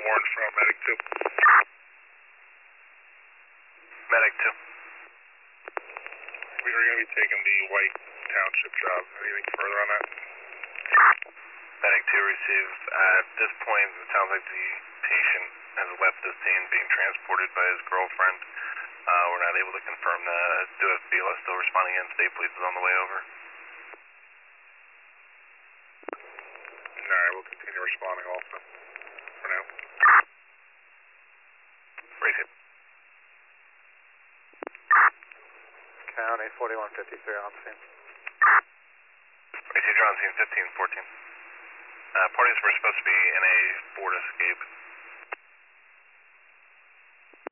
warrant from Medic 2. Medic 2. We are going to be taking the White Township job. Anything further on that? Medic 2 receive. At this point, it sounds like the patient has left the scene being transported by his girlfriend. We're not able to confirm that. Do have BLS still responding in. State Police is on the way over. Alright, we'll continue responding also. For now. Raise it. County 4153 on scene. Raise it, you're on scene 1514. Parties were supposed to be in a Ford Escape.